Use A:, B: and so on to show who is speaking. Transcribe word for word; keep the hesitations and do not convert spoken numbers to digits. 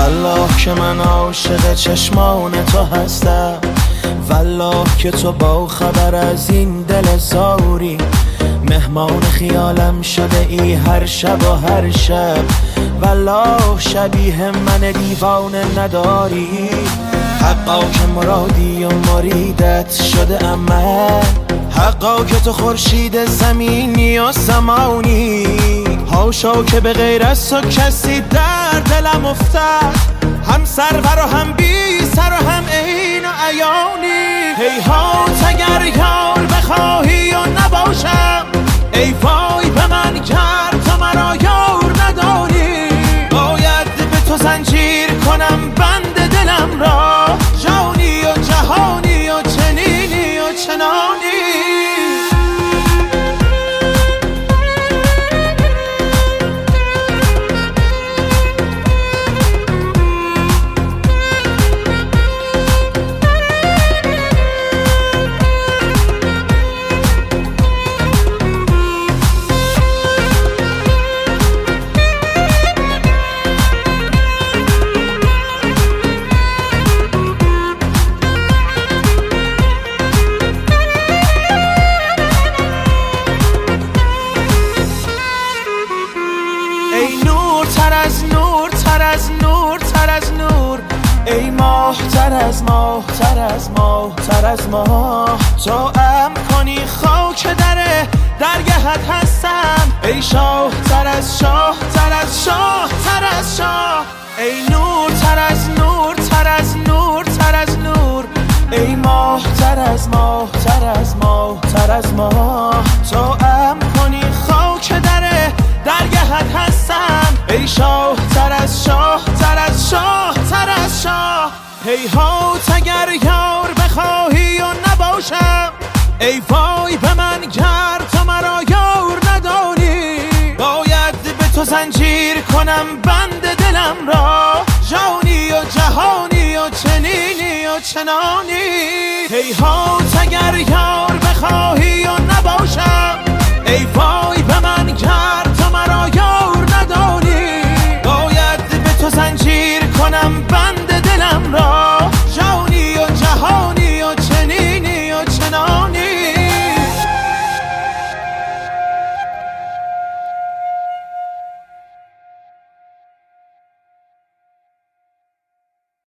A: والله که من عاشق چشمان تو هستم، والله که تو با خبر از این دل زاری، مهمان خیالم شده ای هر شب و هر شب، والله شبیه من دیوانه نداری. حقا که مرادی و مریدت شده عمل، حقا که تو خورشید زمینی و سمانی، هاشا که به غیر از تو کسی در دلم افتد، هم سرور و هم بی سر و هم عین و عیانی. هیهات اگر یار بخواهی و نباشم، ای وای به من گر تو مرا یار نداری، باید به تو زنجیر کنم بند دلم را، جانی و جهانی و چنینی و چنانی. ای نور تر از نور تر از نور تر از نور، ای ماه تر از ماه تر از ماه تر از ماه، تو ام کنی خاک در درگهت هستم، ای شاه تر از شاه تر از شاه تر از شاه، ای نور تر از نور تر از نور تر از نور، ای ماه تر از ماه تر از ماه تر از ماه، تو ام کنی خاک در درگهت هستم، ای شاه تر از شاه تر از شاه تر از شاه. هیهات اگر یار بخواهی و نباشم، ای وای به من گر تو مرا یار نداری، باید به تو زنجیر کنم بند دلم را، جانی و جهانی و چنینی و چنانی. هیهات اگر یار بخواهی و نباشم، ای وای به من گر تو مرا یار نداری، باید به تو زنجیر کنم بند دلم را،